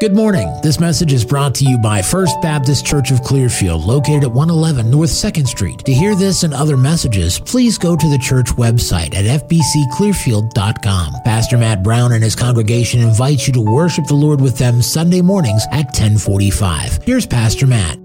Good morning. This message is brought to you by First Baptist Church of Clearfield, located at 111 North 2nd Street. To hear this and other messages, please go to the church website at fbcclearfield.com. Pastor Matt Brown and his congregation invite you to worship the Lord with them Sunday mornings at 10:45. Here's Pastor Matt.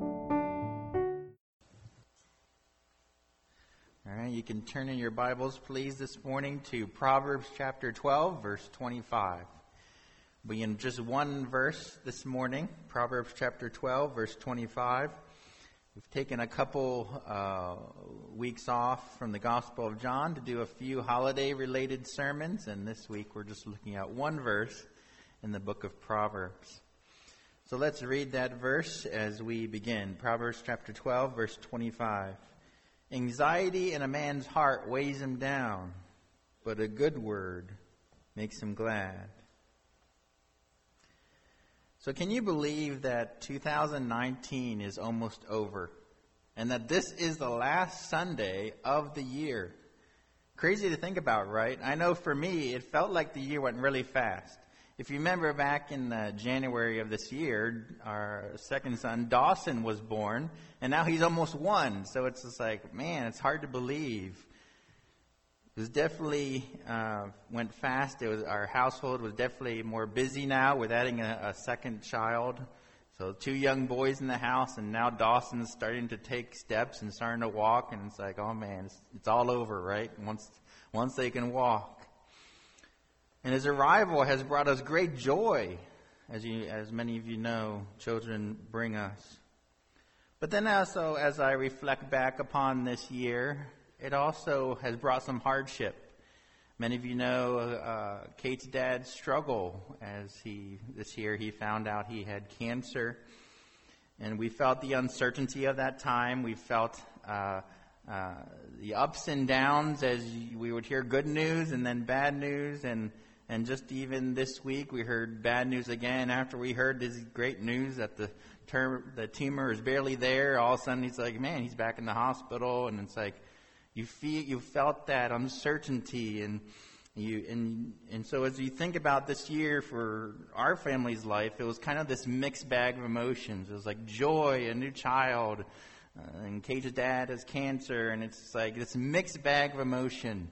All right, you can turn in your Bibles, please, this morning to Proverbs chapter 12, verse 25. We'll be in just one verse this morning, Proverbs chapter 12, verse 25. We've taken a couple weeks off from the Gospel of John to do a few holiday-related sermons, and this week we're just looking at one verse in the book of Proverbs. So let's read that verse as we begin. Proverbs chapter 12, verse 25. Anxiety in a man's heart weighs him down, but a good word makes him glad. So can you believe that 2019 is almost over and that this is the last Sunday of the year? Crazy to think about, right? I know for me, it felt like the year went really fast. If you remember back in January of this year, our second son, Dawson, was born, and now he's almost 1. So it's just like, man, it's hard to believe. It was definitely went fast. Our household was definitely more busy now with adding a second child. So 2 young boys in the house, and now Dawson's starting to take steps and starting to walk, and it's like, oh man, it's all over, right? Once they can walk. And his arrival has brought us great joy, as many of you know, children bring us. But then also, as I reflect back upon this year, it also has brought some hardship. Many of you know Kate's dad's struggle as this year he found out he had cancer. And we felt the uncertainty of that time. We felt the ups and downs as we would hear good news and then bad news. And just even this week we heard bad news again after we heard this great news that the tumor is barely there. All of a sudden he's like, man, he's back in the hospital. And it's like, you felt that uncertainty, and so as you think about this year for our family's life, it was kind of this mixed bag of emotions. It was like joy, a new child, and Kate's dad has cancer, and it's like this mixed bag of emotions.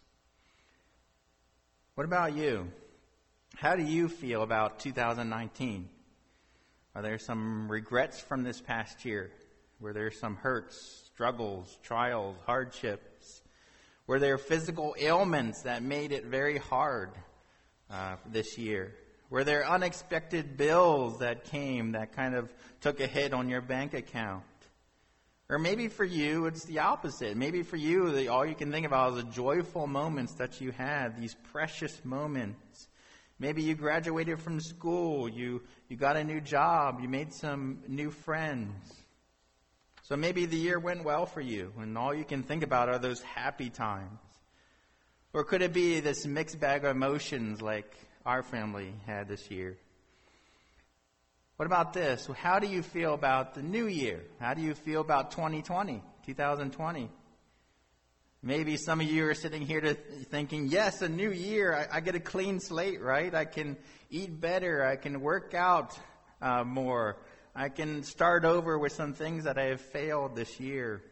What about you? How do you feel about 2019? Are there some regrets from this past year? Were there some hurts, struggles, trials, hardships? Were there physical ailments that made it very hard this year? Were there unexpected bills that came that kind of took a hit on your bank account? Or maybe for you, it's the opposite. Maybe for you, all you can think about is the joyful moments that you had, these precious moments. Maybe you graduated from school, you got a new job, you made some new friends. So maybe the year went well for you, and all you can think about are those happy times. Or could it be this mixed bag of emotions like our family had this year? What about this? How do you feel about the new year? How do you feel about 2020? Maybe some of you are sitting here thinking, yes, a new year. I get a clean slate, right? I can eat better. I can work out more. I can start over with some things that I have failed this year.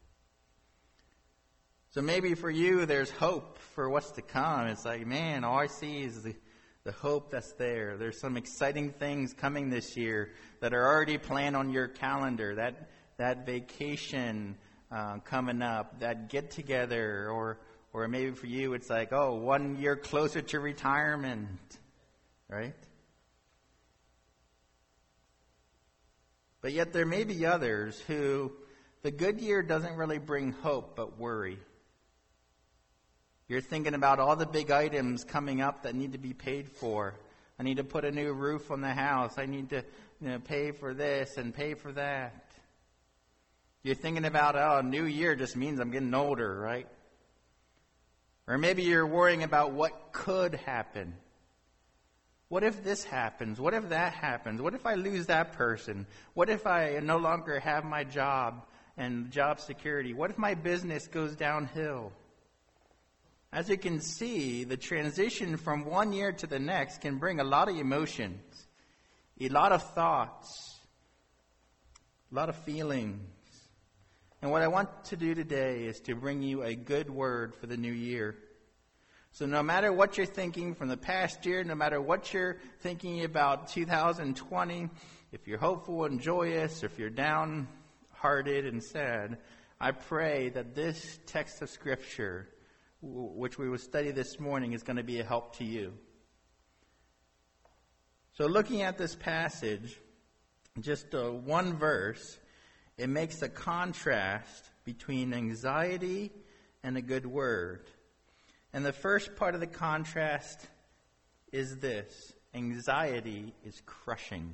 So maybe for you, there's hope for what's to come. It's like, man, all I see is the hope that's there. There's some exciting things coming this year that are already planned on your calendar. That vacation coming up, that get-together, or maybe for you, it's like, 1 year closer to retirement, right? But yet there may be others who the good year doesn't really bring hope, but worry. You're thinking about all the big items coming up that need to be paid for. I need to put a new roof on the house. I need to pay for this and pay for that. You're thinking about, new year just means I'm getting older, right? Or maybe you're worrying about what could happen. What if this happens? What if that happens? What if I lose that person? What if I no longer have my job and job security? What if my business goes downhill? As you can see, the transition from one year to the next can bring a lot of emotions. a lot of thoughts, a lot of feelings. And what I want to do today is to bring you a good word for the new year. So no matter what you're thinking from the past year, no matter what you're thinking about 2020, if you're hopeful and joyous, or if you're downhearted and sad, I pray that this text of Scripture, which we will study this morning, is going to be a help to you. So looking at this passage, just one verse, it makes a contrast between anxiety and a good word. And the first part of the contrast is this: anxiety is crushing.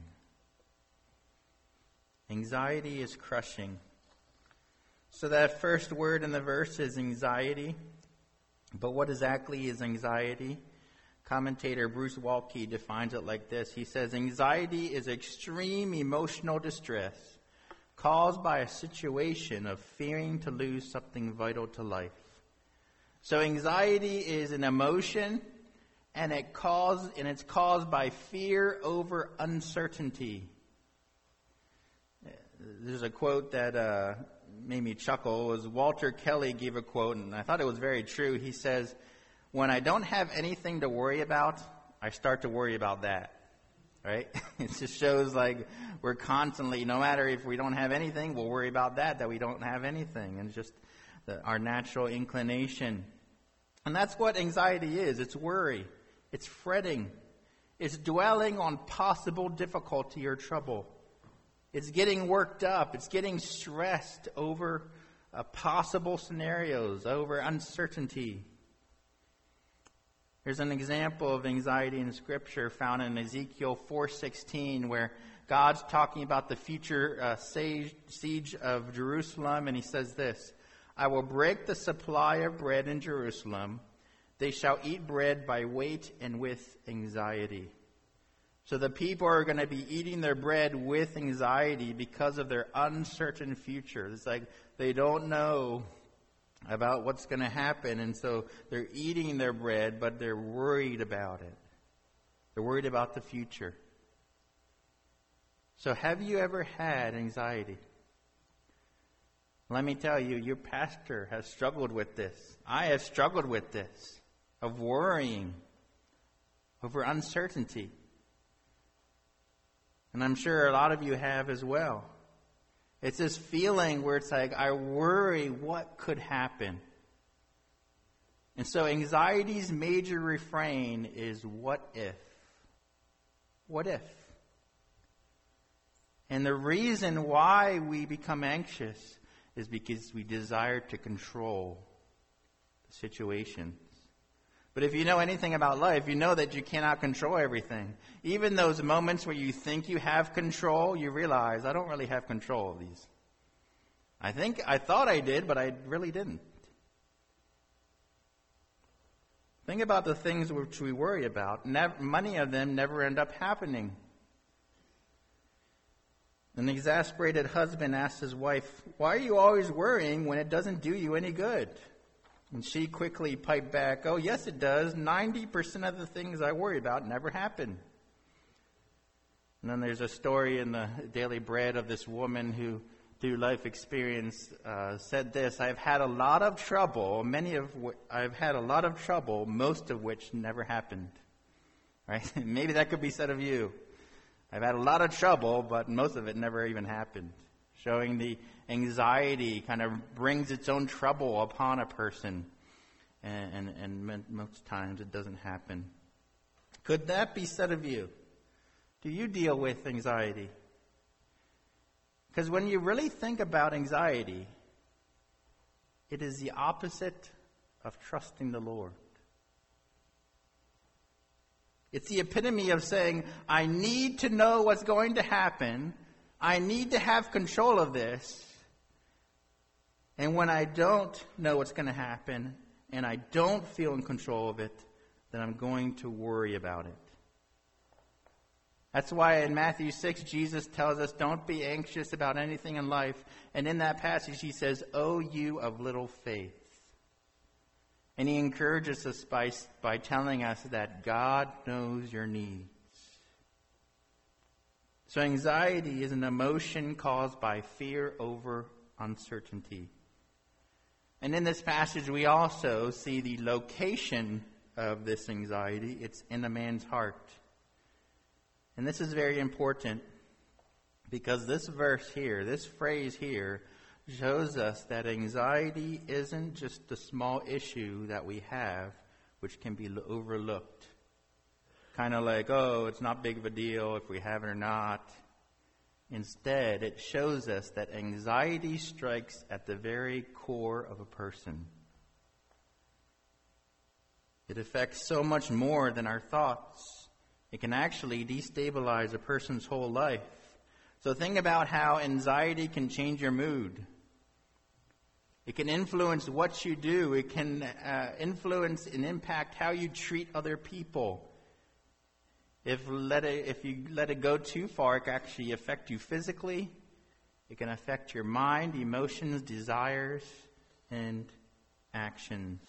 Anxiety is crushing. So that first word in the verse is anxiety. But what exactly is anxiety? Commentator Bruce Waltke defines it like this. He says, anxiety is extreme emotional distress caused by a situation of fearing to lose something vital to life. So anxiety is an emotion, and it's caused by fear over uncertainty. There's a quote that made me chuckle. It was Walter Kelly gave a quote, and I thought it was very true. He says, when I don't have anything to worry about, I start to worry about that. Right? It just shows like we're constantly, no matter if we don't have anything, we'll worry about that we don't have anything. And it's just our natural inclination. And that's what anxiety is. It's worry. It's fretting. It's dwelling on possible difficulty or trouble. It's getting worked up. It's getting stressed over possible scenarios, over uncertainty. There's an example of anxiety in Scripture found in Ezekiel 4:16, where God's talking about the future siege of Jerusalem, and he says this: I will break the supply of bread in Jerusalem. They shall eat bread by weight and with anxiety. So the people are going to be eating their bread with anxiety because of their uncertain future. It's like they don't know about what's going to happen, and so they're eating their bread, but they're worried about it. They're worried about the future. So have you ever had anxiety? Let me tell you, your pastor has struggled with this. I have struggled with this, of worrying over uncertainty. And I'm sure a lot of you have as well. It's this feeling where it's like, I worry what could happen. And so anxiety's major refrain is, what if? What if? And the reason why we become anxious is because we desire to control the situations. But if you know anything about life, you know that you cannot control everything. Even those moments where you think you have control, you realize, I don't really have control of these. I thought I did, but I really didn't. Think about the things which we worry about. Many of them never end up happening. An exasperated husband asks his wife, why are you always worrying when it doesn't do you any good? And she quickly piped back, oh, yes, it does. 90% of the things I worry about never happen. And then there's a story in the Daily Bread of this woman who, through life experience, said this: I've had a lot of trouble, most of which never happened. Right? Maybe that could be said of you. I've had a lot of trouble, but most of it never even happened. Showing the anxiety kind of brings its own trouble upon a person. And most times it doesn't happen. Could that be said of you? Do you deal with anxiety? Because when you really think about anxiety, it is the opposite of trusting the Lord. It's the epitome of saying, I need to know what's going to happen. I need to have control of this. And when I don't know what's going to happen, and I don't feel in control of it, then I'm going to worry about it. That's why in Matthew 6, Jesus tells us, don't be anxious about anything in life. And in that passage, he says, "O you of little faith." And he encourages us by telling us that God knows your needs. So anxiety is an emotion caused by fear over uncertainty. And in this passage, we also see the location of this anxiety. It's in a man's heart. And this is very important because this verse here, this phrase here, shows us that anxiety isn't just a small issue that we have which can be overlooked. Kind of like, oh, it's not big of a deal if we have it or not. Instead, it shows us that anxiety strikes at the very core of a person. It affects so much more than our thoughts. It can actually destabilize a person's whole life. So think about how anxiety can change your mood. It can influence what you do. It can influence and impact how you treat other people. If you let it go too far, it can actually affect you physically. It can affect your mind, emotions, desires, and actions.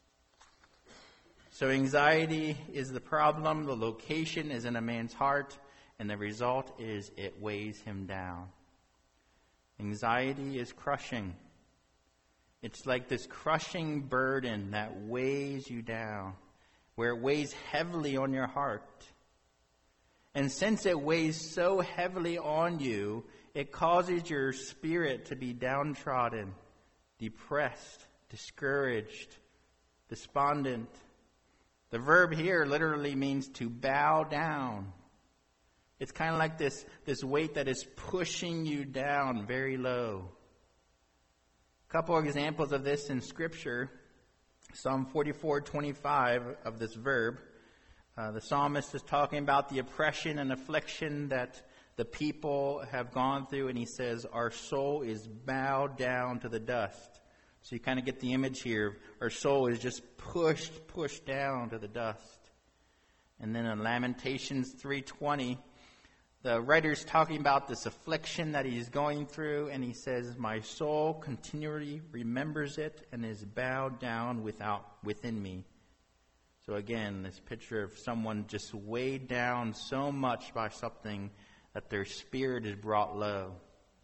So anxiety is the problem. The location is in a man's heart. And the result is it weighs him down. Anxiety is crushing. It's like this crushing burden that weighs you down, where it weighs heavily on your heart. And since it weighs so heavily on you, it causes your spirit to be downtrodden, depressed, discouraged, despondent. The verb here literally means to bow down. It's kind of like this weight that is pushing you down very low. A couple of examples of this in Scripture. Psalm 44:25 of this verb. The psalmist is talking about the oppression and affliction that the people have gone through, and he says, our soul is bowed down to the dust. So you kind of get the image here. Our soul is just pushed down to the dust. And then in Lamentations 3:20, the writer's talking about this affliction that he's going through, and he says, my soul continually remembers it and is bowed down within me. So again, this picture of someone just weighed down so much by something that their spirit is brought low.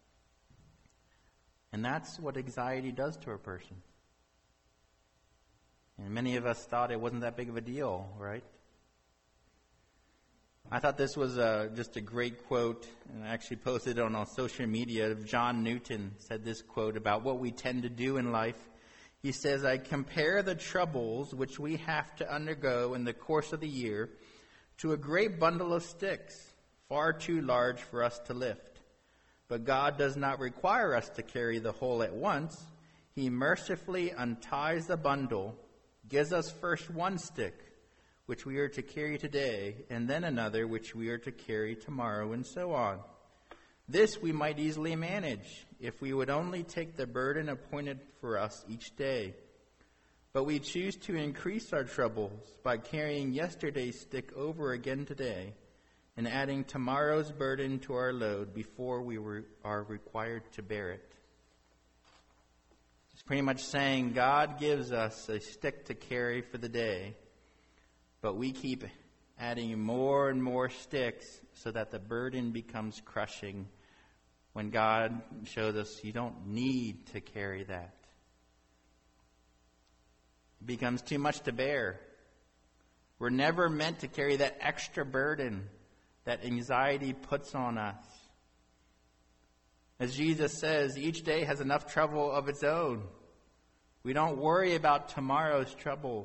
And that's what anxiety does to a person. And many of us thought it wasn't that big of a deal, right? I thought this was just a great quote, and I actually posted it on social media. John Newton said this quote about what we tend to do in life. He says, I compare the troubles which we have to undergo in the course of the year to a great bundle of sticks, far too large for us to lift. But God does not require us to carry the whole at once. He mercifully unties the bundle, gives us first one stick, which we are to carry today, and then another, which we are to carry tomorrow, and so on. This we might easily manage, if we would only take the burden appointed for us each day. But we choose to increase our troubles by carrying yesterday's stick over again today, and adding tomorrow's burden to our load before we are required to bear it. It's pretty much saying God gives us a stick to carry for the day, but we keep adding more and more sticks so that the burden becomes crushing, when God shows us you don't need to carry that. It becomes too much to bear. We're never meant to carry that extra burden that anxiety puts on us. As Jesus says, each day has enough trouble of its own. We don't worry about tomorrow's troubles.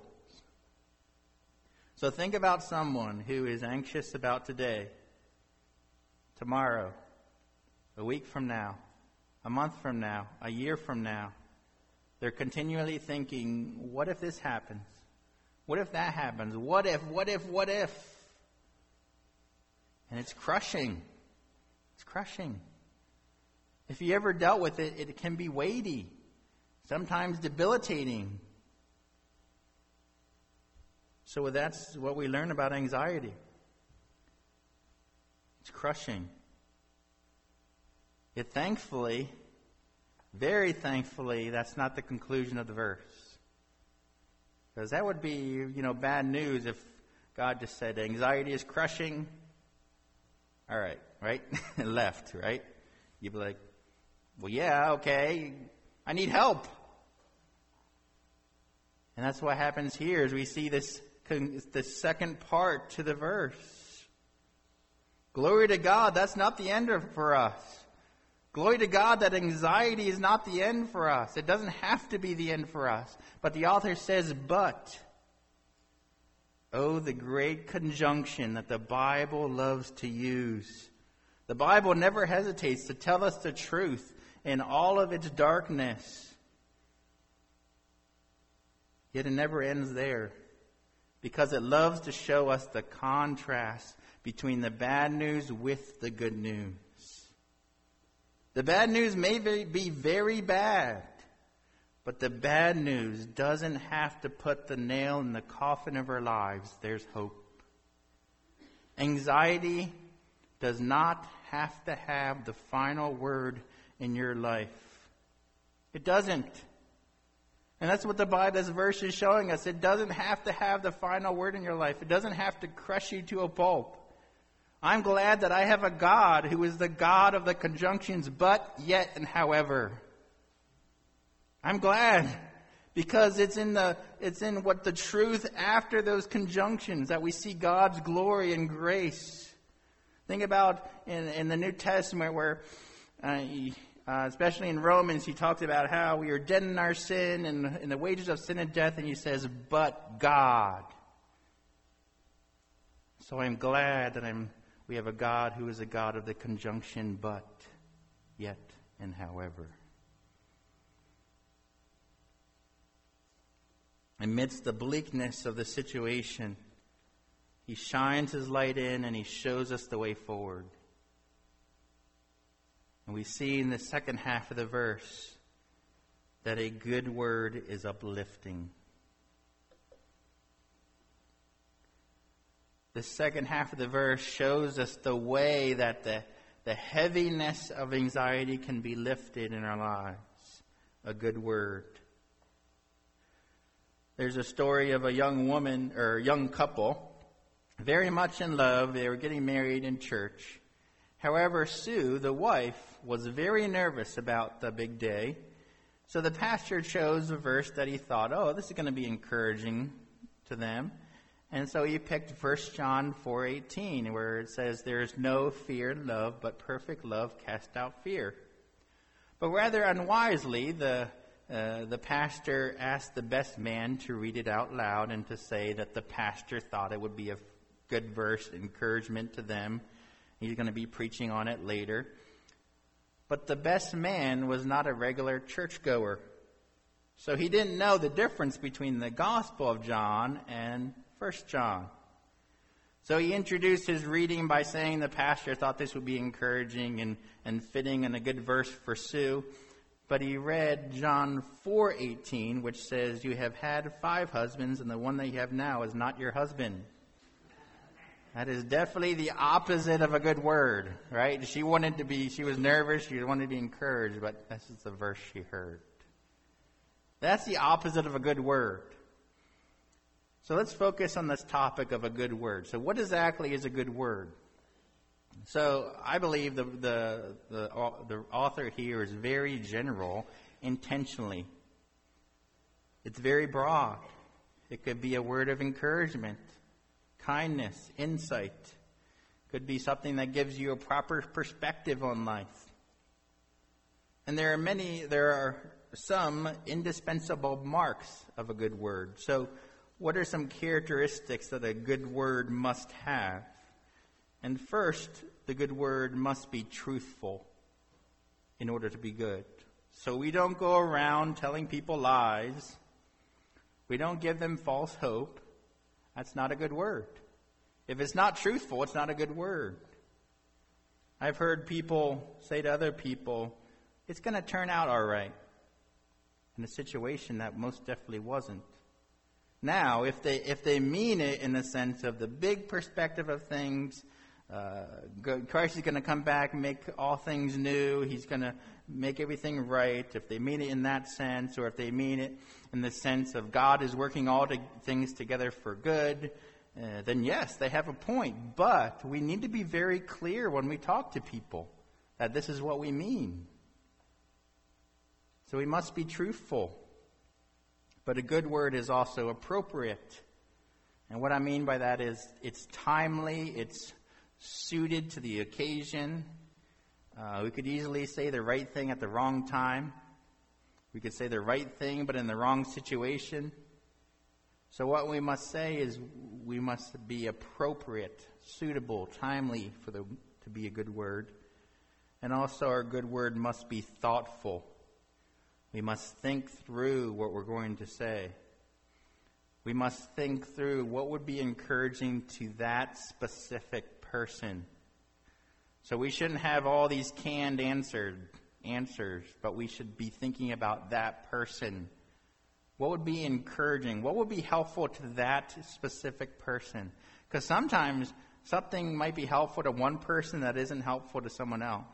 So think about someone who is anxious about today, tomorrow, a week from now, a month from now, a year from now. They're continually thinking, what if this happens? What if that happens? What if? And it's crushing. It's crushing. If you ever dealt with it, it can be weighty, sometimes debilitating. So that's what we learn about anxiety. It's crushing. Yet thankfully, very thankfully, that's not the conclusion of the verse. Because that would be, bad news if God just said anxiety is crushing, All right, right? Left, right? You'd be like, well, yeah, okay, I need help. And that's what happens here as we see this second part to the verse. Glory to God, that's not the end for us. Glory to God that anxiety is not the end for us. It doesn't have to be the end for us. But the author says, but. Oh, the great conjunction that the Bible loves to use. The Bible never hesitates to tell us the truth in all of its darkness. Yet it never ends there, because it loves to show us the contrast between the bad news with the good news. The bad news may be very bad, but the bad news doesn't have to put the nail in the coffin of our lives. There's hope. Anxiety does not have to have the final word in your life. It doesn't. And that's what this verse is showing us. It doesn't have to have the final word in your life. It doesn't have to crush you to a pulp. I'm glad that I have a God who is the God of the conjunctions, but, yet, and however. I'm glad because it's in what the truth after those conjunctions that we see God's glory and grace. Think about in the New Testament where, especially in Romans, he talks about how we are dead in our sin and in the wages of sin and death, and he says, but God. So I'm glad that we have a God who is a God of the conjunction, but, yet, and however. Amidst the bleakness of the situation, he shines his light in and he shows us the way forward. And we see in the second half of the verse that a good word is uplifting. The second half of the verse shows us the way that the heaviness of anxiety can be lifted in our lives. A good word. There's a story of a young woman or young couple, very much in love. They were getting married in church. However, Sue, the wife, was very nervous about the big day. So the pastor chose a verse that he thought, this is going to be encouraging to them. And so he picked 1 John 4:18, where it says, there is no fear in love, but perfect love casts out fear. But rather unwisely, the pastor asked the best man to read it out loud and to say that the pastor thought it would be a good verse, encouragement to them. He's going to be preaching on it later. But the best man was not a regular churchgoer. So he didn't know the difference between the Gospel of John and 1 John. So he introduced his reading by saying the pastor thought this would be encouraging and fitting and a good verse for Sue. But he read John 4:18, which says, you have had 5 husbands, and the one that you have now is not your husband. That is definitely the opposite of a good word, right? She was nervous, she wanted to be encouraged, but this is the verse she heard. That's the opposite of a good word. So let's focus on this topic of a good word. So what exactly is a good word? So I believe the author here is very general intentionally. It's very broad. It could be a word of encouragement, kindness, insight. Could be something that gives you a proper perspective on life. And there are some indispensable marks of a good word. So what are some characteristics that a good word must have? And first, the good word must be truthful in order to be good. So we don't go around telling people lies. We don't give them false hope. That's not a good word. If it's not truthful, it's not a good word. I've heard people say to other people, it's going to turn out all right, in a situation that most definitely wasn't. Now, if they mean it in the sense of the big perspective of things, Christ is going to come back and make all things new. He's going to make everything right. If they mean it in that sense, or if they mean it in the sense of God is working all things together for good, then yes, they have a point. But we need to be very clear when we talk to people that this is what we mean. So we must be truthful. But a good word is also appropriate. And what I mean by that is it's timely, it's suited to the occasion. We could easily say the right thing at the wrong time. We could say the right thing but in the wrong situation. So what we must say is we must be appropriate, suitable, timely to be a good word. And also our good word must be thoughtful. We must think through what we're going to say. We must think through what would be encouraging to that specific person. So we shouldn't have all these canned answers, but we should be thinking about that person. What would be encouraging? What would be helpful to that specific person? Because sometimes something might be helpful to one person that isn't helpful to someone else.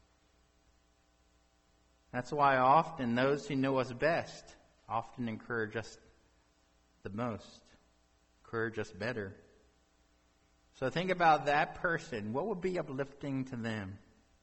That's why often those who know us best often encourage us the most, encourage us better. So think about that person. What would be uplifting to them?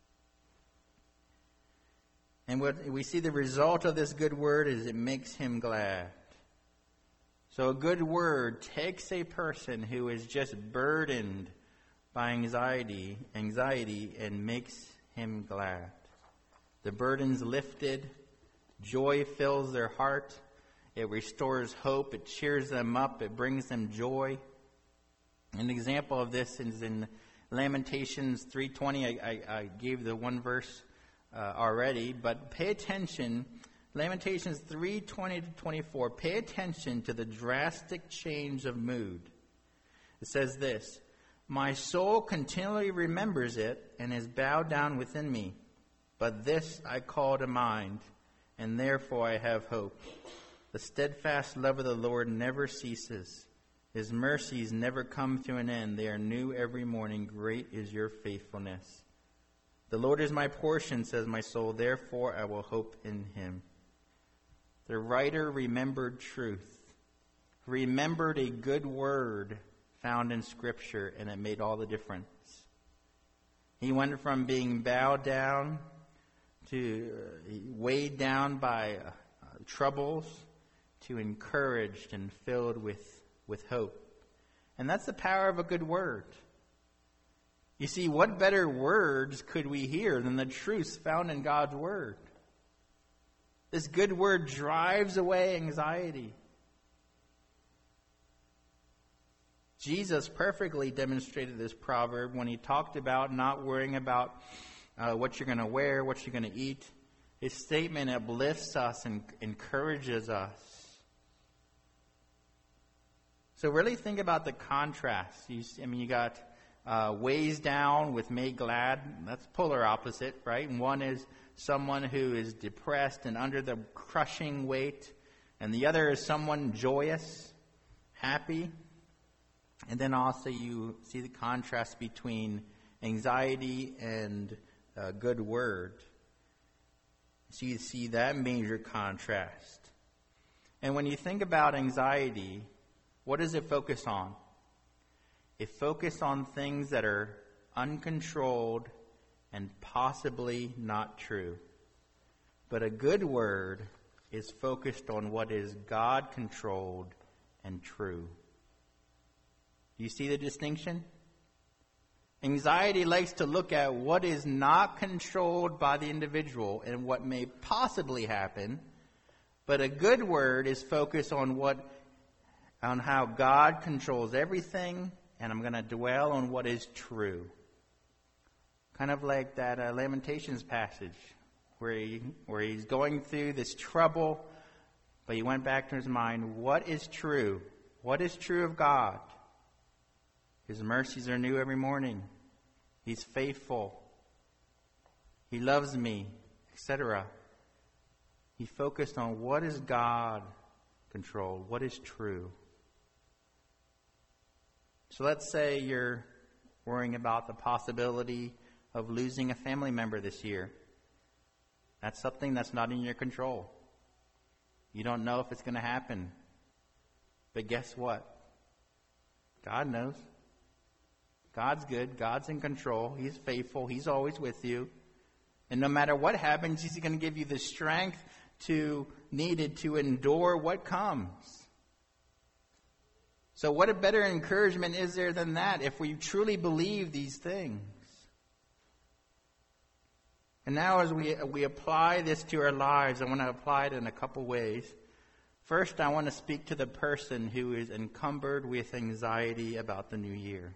And what we see the result of this good word is it makes him glad. So a good word takes a person who is just burdened by anxiety and makes him glad. The burden's lifted, joy fills their heart, it restores hope, it cheers them up, it brings them joy. An example of this is in Lamentations 3:20. I gave the one verse already, but pay attention. Lamentations 3:20-24. Pay attention to the drastic change of mood. It says this: "My soul continually remembers it and is bowed down within me. But this I call to mind, and therefore I have hope. The steadfast love of the Lord never ceases. His mercies never come to an end. They are new every morning. Great is your faithfulness. The Lord is my portion, says my soul. Therefore I will hope in him." The writer remembered truth, remembered a good word found in Scripture, and it made all the difference. He went from being bowed down to weighed down by troubles, to encouraged and filled with hope. And that's the power of a good word. You see, what better words could we hear than the truths found in God's word? This good word drives away anxiety. Jesus perfectly demonstrated this proverb when he talked about not worrying about what you're going to wear, what you're going to eat. His statement uplifts us and encourages us. So really think about the contrast. You got weighs down with made glad. That's polar opposite, right? And one is someone who is depressed and under the crushing weight. And the other is someone joyous, happy. And then also you see the contrast between anxiety and a good word. So you see that major contrast. And when you think about anxiety, what does it focus on? It focuses on things that are uncontrolled and possibly not true. But a good word is focused on what is God-controlled and true. Do you see the distinction? Anxiety likes to look at what is not controlled by the individual and what may possibly happen. But a good word is focused on how God controls everything, and I'm going to dwell on what is true. Kind of like that Lamentations passage where he's going through this trouble, but he went back to his mind, what is true? What is true of God? His mercies are new every morning. He's faithful. He loves me, etc. He focused on what is God controlled, what is true. So let's say you're worrying about the possibility of losing a family member this year. That's something that's not in your control. You don't know if it's going to happen. But guess what? God knows. God's good. God's in control. He's faithful. He's always with you. And no matter what happens, He's going to give you the strength needed to endure what comes. So what a better encouragement is there than that if we truly believe these things? And now as we apply this to our lives, I want to apply it in a couple ways. First, I want to speak to the person who is encumbered with anxiety about the new year.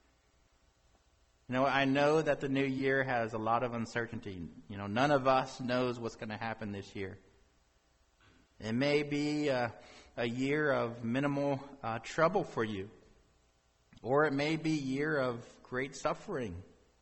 I know that the new year has a lot of uncertainty. None of us knows what's going to happen this year. It may be a year of minimal trouble for you, or it may be a year of great suffering.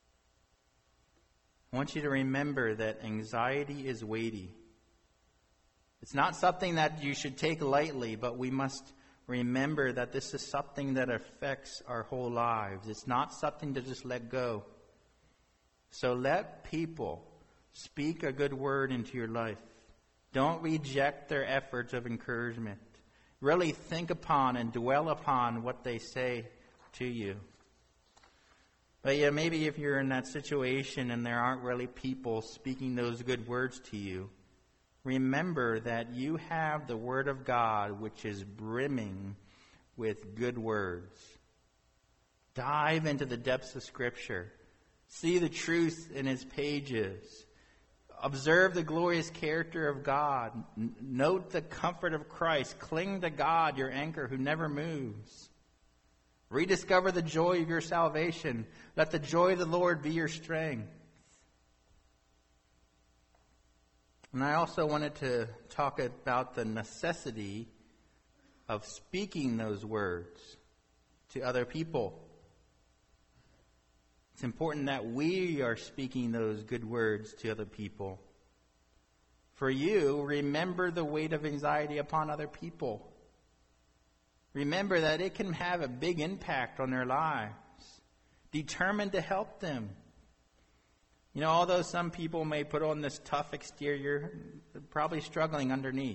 I want you to remember that anxiety is weighty. It's not something that you should take lightly, but we must remember that this is something that affects our whole lives. It's not something to just let go. So let people speak a good word into your life. Don't reject their efforts of encouragement. Really think upon and dwell upon what they say to you. But maybe if you're in that situation and there aren't really people speaking those good words to you, remember that you have the Word of God, which is brimming with good words. Dive into the depths of Scripture. See the truth in its pages. Observe the glorious character of God. Note the comfort of Christ. Cling to God, your anchor who never moves. Rediscover the joy of your salvation. Let the joy of the Lord be your strength. And I also wanted to talk about the necessity of speaking those words to other people. It's important that we are speaking those good words to other people. For you, remember the weight of anxiety upon other people. Remember that it can have a big impact on their lives. Determined to help them. Although some people may put on this tough exterior, they're probably struggling underneath.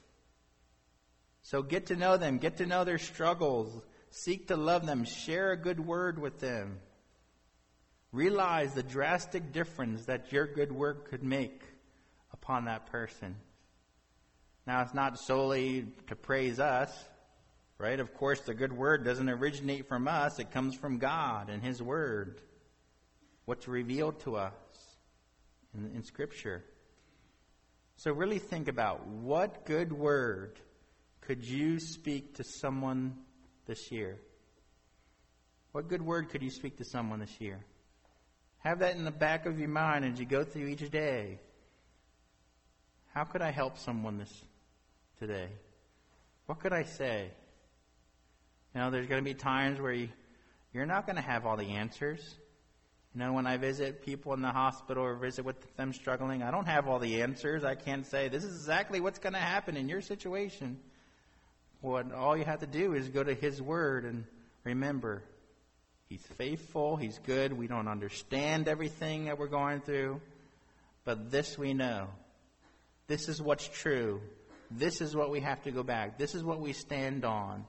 So get to know them. Get to know their struggles. Seek to love them. Share a good word with them. Realize the drastic difference that your good word could make upon that person. Now, it's not solely to praise us, right? Of course, the good word doesn't originate from us. It comes from God and His Word. What's revealed to us in Scripture. So really think about what good word could you speak to someone this year? What good word could you speak to someone this year? Have that in the back of your mind as you go through each day. How could I help someone today? What could I say? There's going to be times where you're not going to have all the answers. When I visit people in the hospital or visit with them struggling, I don't have all the answers. I can't say, this is exactly what's going to happen in your situation. All you have to do is go to His Word and remember, He's faithful, He's good. We don't understand everything that we're going through, but this we know. This is what's true. This is what we have to go back. This is what we stand on.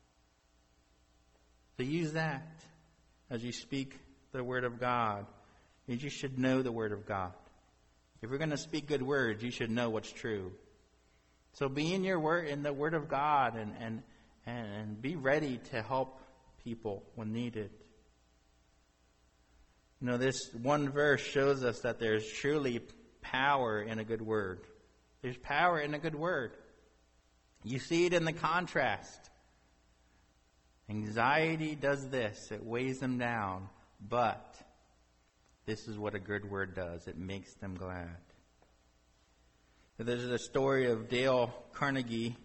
So use that as you speak the Word of God. You should know the Word of God. If you're going to speak good words, you should know what's true. So be in the Word of God and be ready to help people when needed. This one verse shows us that there's truly power in a good word. There's power in a good word. You see it in the contrast. Anxiety does this. It weighs them down. But this is what a good word does. It makes them glad. There's a story of Dale Carnegie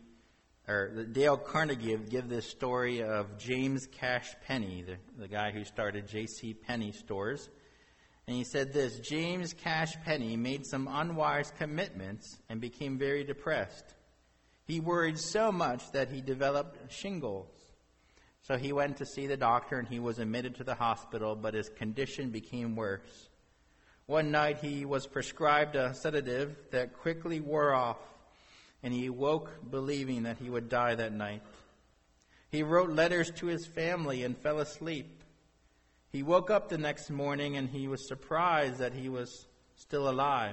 give this story of James Cash Penney, the guy who started J.C. Penney stores. And he said this: James Cash Penney made some unwise commitments and became very depressed. He worried so much that he developed shingles. So he went to see the doctor and he was admitted to the hospital, but his condition became worse. One night he was prescribed a sedative that quickly wore off, and he woke believing that he would die that night. He wrote letters to his family and fell asleep. He woke up the next morning and he was surprised that he was still alive.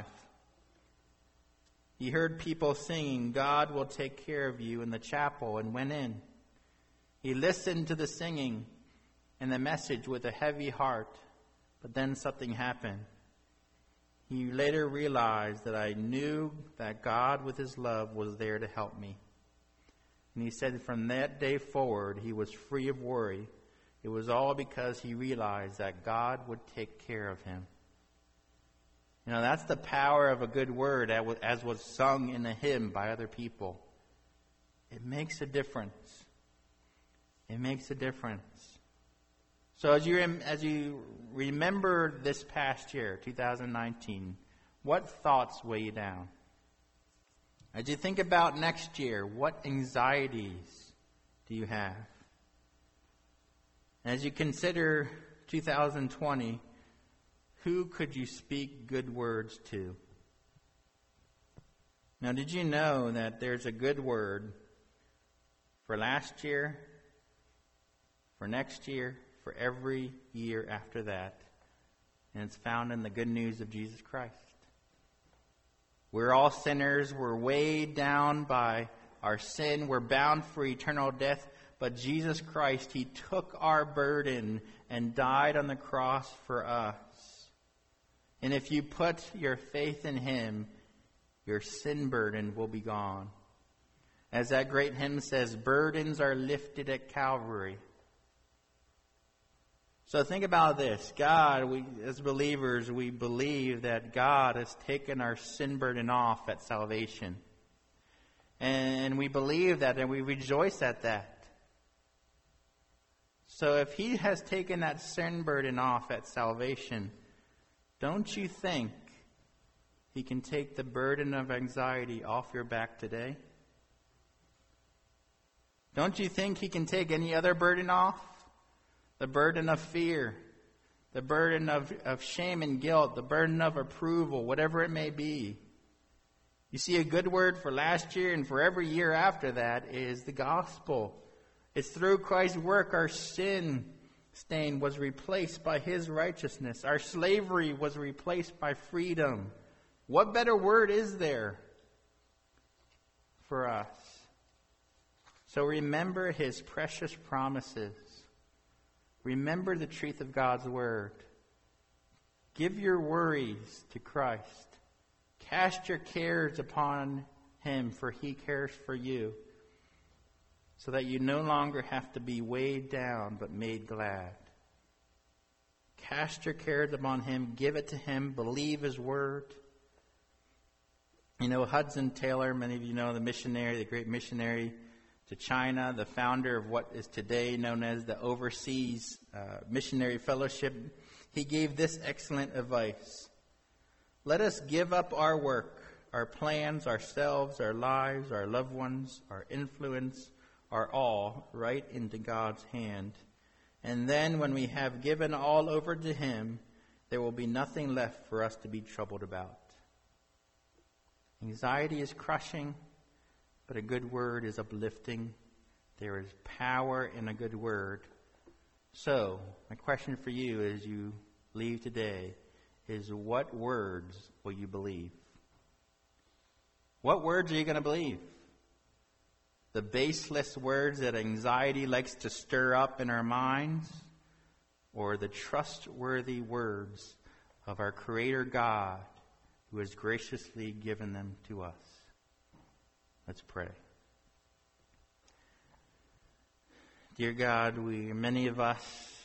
He heard people singing, "God will take care of you," in the chapel, and went in. He listened to the singing and the message with a heavy heart, but then something happened. He later realized that I knew that God with his love was there to help me. And he said from that day forward, he was free of worry. It was all because he realized that God would take care of him. You know, that's the power of a good word, as was sung in a hymn by other people. It makes a difference. It makes a difference. So as you remember this past year, 2019, what thoughts weigh you down? As you think about next year, what anxieties do you have? As you consider 2020, who could you speak good words to? Now, did you know that there's a good word for last year, for next year, for every year after that? And it's found in the good news of Jesus Christ. We're all sinners. We're weighed down by our sin. We're bound for eternal death. But Jesus Christ, he took our burden and died on the cross for us. And if you put your faith in him, your sin burden will be gone. As that great hymn says, burdens are lifted at Calvary. So think about this. God, as believers, we believe that God has taken our sin burden off at salvation. And we believe that, and we rejoice at that. So if he has taken that sin burden off at salvation, don't you think he can take the burden of anxiety off your back today? Don't you think he can take any other burden off? The burden of fear, the burden of shame and guilt, the burden of approval, whatever it may be. You see, a good word for last year and for every year after that is the gospel. It's through Christ's work our sin stain was replaced by his righteousness. Our slavery was replaced by freedom. What better word is there for us? So remember his precious promises. Remember the truth of God's word. Give your worries to Christ. Cast your cares upon him, for he cares for you, so that you no longer have to be weighed down, but made glad. Cast your cares upon him. Give it to him. Believe his word. You know, Hudson Taylor, many of you know, the missionary, the great missionary to China, the founder of what is today known as the Overseas Missionary Fellowship. He gave this excellent advice. Let us give up our work, our plans, ourselves, our lives, our loved ones, our influence, our all, right into God's hand. And then when we have given all over to him, there will be nothing left for us to be troubled about. Anxiety is crushing, but a good word is uplifting. There is power in a good word. So, my question for you as you leave today is, what words will you believe? What words are you going to believe? The baseless words that anxiety likes to stir up in our minds, or the trustworthy words of our Creator God, who has graciously given them to us? Let's pray. Dear God, many of us